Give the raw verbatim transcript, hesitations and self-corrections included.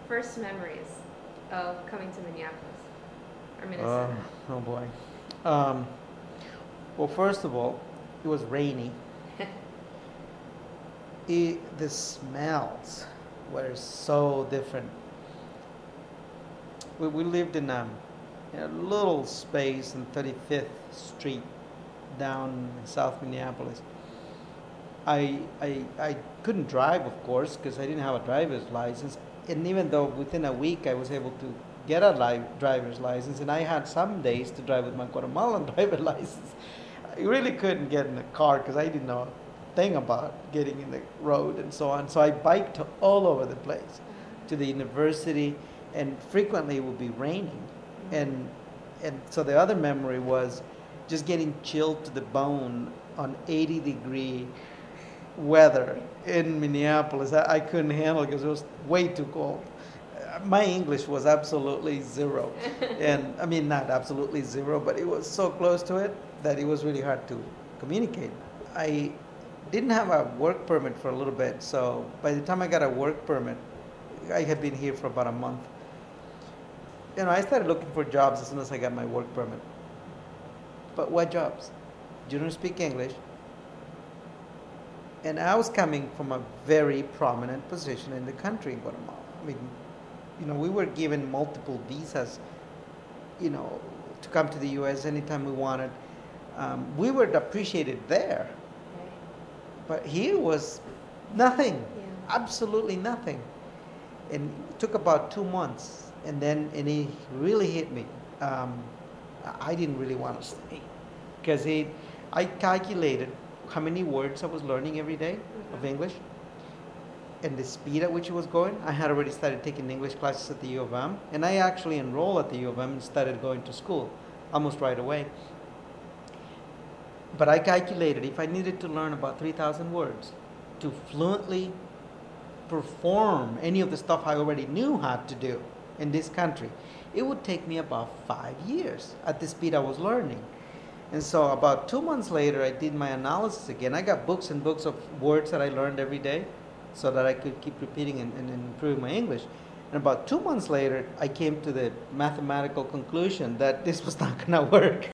first memories of coming to Minneapolis or Uh, Minnesota? oh boy. Um, well, first of all, it was rainy. It, the smells were so different. We, we lived in, um, in a little space on thirty-fifth Street down in South Minneapolis. I, I, I couldn't drive, of course, because I didn't have a driver's license. And even though within a week I was able to get a li- driver's license, and I had some days to drive with my Guatemalan driver's license, I really couldn't get in the car because I didn't know a thing about getting in the road and so on. So I biked all over the place to the university, and frequently it would be raining. And, and so the other memory was just getting chilled to the bone on eighty degree weather in Minneapolis. I, I couldn't handle it because it was way too cold. Uh, My English was absolutely zero. And I mean, not absolutely zero, but it was so close to it that it was really hard to communicate. I didn't have a work permit for a little bit, so by the time I got a work permit, I had been here for about a month. You know, I started looking for jobs as soon as I got my work permit. But what jobs? You don't speak English. And I was coming from a very prominent position in the country in Guatemala. I mean, you know, we were given multiple visas, you know, to come to the U S anytime we wanted. Um, we were appreciated there, Okay. but here was nothing, Yeah. absolutely nothing. And it took about two months, and then and it really hit me. Um, I I didn't really want to stay because it. I calculated how many words I was learning every day of Mhm. English, and the speed at which it was going. I had already started taking English classes at the U of M, and I actually enrolled at the U of M and started going to school almost right away. But I calculated if I needed to learn about three thousand words to fluently perform any of the stuff I already knew how to do in this country, it would take me about five years at the speed I was learning. And so about two months later, I did my analysis again. I got books and books of words that I learned every day so that I could keep repeating and, and, and improving my English. And about two months later, I came to the mathematical conclusion that this was not going to work.